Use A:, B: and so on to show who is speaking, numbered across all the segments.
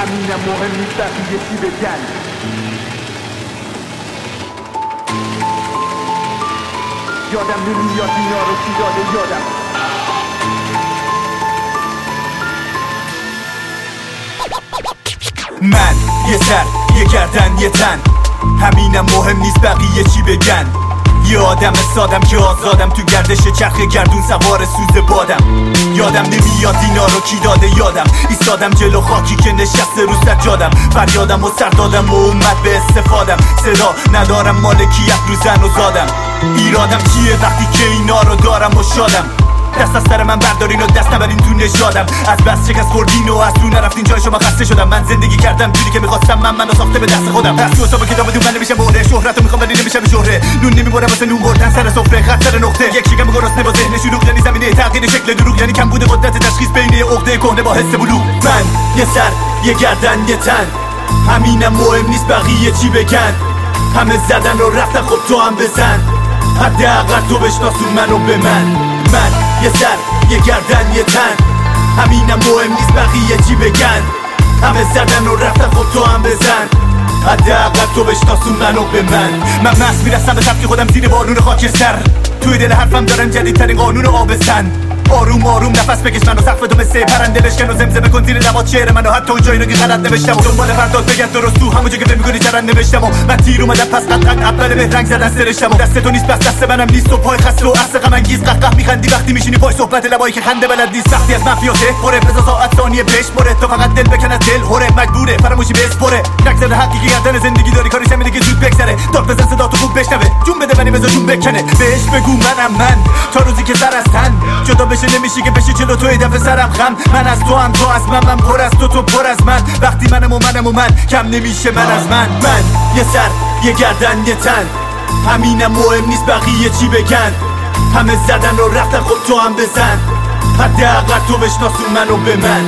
A: همینم مهم نیست بقیه چی بگن. یادم نمیاد اینا رو کی داده یادم.
B: من یه سر یه گردن یه تن، همینم مهم نیست بقیه چی بگن. یه آدم سادم که آزادم تو گردش چرخ گردون سوار سوز بادم. یادم نمیاد اینا رو کی داده یادم. ایستادم جلو خاکی که نشسته رو سجادم. فریادم و سر دادم و اومد به استفادم. صدا ندارم مالکیت رو زن و زادم. ایرادم چیه وقتی که اینا رو دارم و شادم. دست از سر من بردارین و دست نبرین تو نژادم. از بس شکست خوردین و از تو نرفتین جای شما خسته شدم. من زندگی کردم جوری که میخواستم، منو ساخته به دست خودم. پس تو حساب کتاب دو من نمیشم بوره. شهرتو میخوام ولی نمیشم شهره. نون نمیبرم واسه نون بردن سر سفره. خط سر نقطه یک شکم گرسنه با ذهن شلوغ، یعنی زمینه تغییر شکل دروغ، یعنی کم بوده قدرت تشخیص بین عقده کهنه با حس بلوغ. من یه سر یه گردن یه تن، همینم مهم نیست بقیه چی بگن. همه زدن و رفتن خب تو هم بزن، حداقل تو بشناسون منو به من یه سر یه گردن یه تن، همینم مهم نیست بقیه چی بگن. همه زدن و رفتن خب تو هم بزن، حداقل تو بشناسون منو به من مست میرسم به سبک خودم زیر بارون خاکستر. توی دل حرفم دارم جدیدترین قانون آبستن. آروم آروم نفس بکش منو سقف تو مثل پرنده بشکن و زمزمه کن زیر لبات شعر منو، حتی اون جایی رو که غلط نوشتم و دنبال فرداد بگرد درست تو همونجا که فکر می‌کنی چرا نوشتم و من تیر اومدم پس قطعا اول به رنگ زدن سرشتم و دست تو نیست بس دست منم نیست و پای خسته و عرض غم انگیز قهقه میخندی وقتی میشینی پای صحبت لبایی که خنده بلد نیست. سختی از مافیاته پره بزا ساعت ثانیه بشمره تو فقط دل بکن از دل هره مجبوره فراموشی بسپره. نگذره حقی که گردن زندگی داری کاری همینه که زود بگذره. داد بزن صدا تو خوب بشنوه جون بده منی بزا جون بکنه. بهش بگو منم من تا روزی که سر از تن جدا بشه نمیشه که بشی چلو توی دفعه سرم خم. من از تو هم تو از من پر از تو پر از من. وقتی منم و من کم نمیشه من از من یه سر یه گردن یه تن، همینم مهم نیست بقیه چی بگن. همه زدن و رفتن خب تو هم بزن، حداقل تو بشناسون منو به من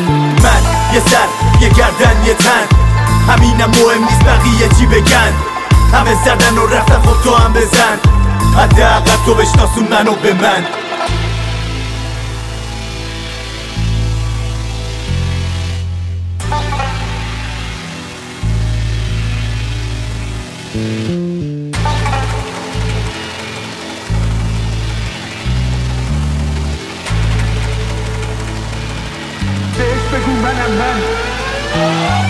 B: یه سر یه گردن یه تن، همینم مهم نیست بقیه چی بگن. همه زدن و رفتن خب تو هم بزن، حداقل تو بشناسون منو به من.
A: بهش بگو منم من